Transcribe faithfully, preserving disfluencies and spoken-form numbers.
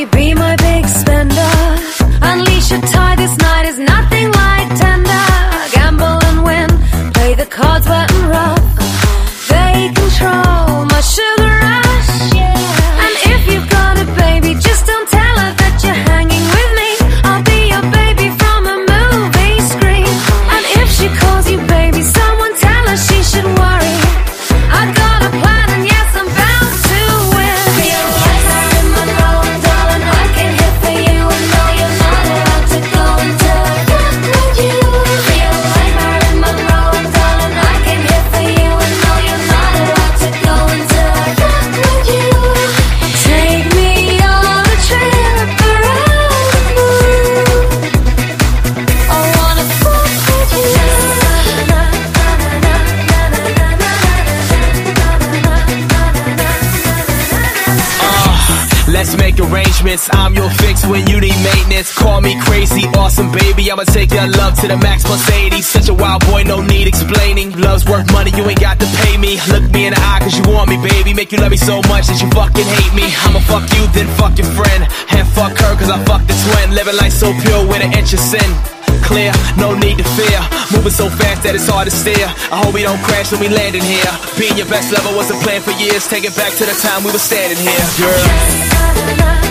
Baby, be my big spender. Unleash your tie, this night is nothing like tender. Gamble and win, play the cards wet and rough. They control my sugar rush, yeah. And if you've got a baby, just don't tell her that you're hanging with me. I'll be your baby from a movie screen. And if she calls you baby, someone tell her she should worry. I got a plan and yes, I'm bound to win. Feel like Marilyn Monroe and darling, I can hit for you. And no, you're not allowed to go until I fuck with you. Feel like Marilyn Monroe and darling, I can hit for you. And no, you're not allowed to go until I fuck with you. Take me on a trip around the moon. I wanna fuck with you. Let's make arrangements, I'm your fix when you need maintenance. Call me crazy, awesome baby, I'ma take your love to the max plus eighty. Such a wild boy, no need explaining. Love's worth money, you ain't got to pay me. Look me in the eye cause you want me, baby. Make you love me so much that you fucking hate me. I'ma fuck you, then fuck your friend. And fuck her cause I fuck the twin. Living life so pure with an inch of sin. Clear, no need to fear. Moving so fast that it's hard to steer. I hope we don't crash when we landing here. Being your best lover was a plan for years. Take it back to the time we were standing here, girl.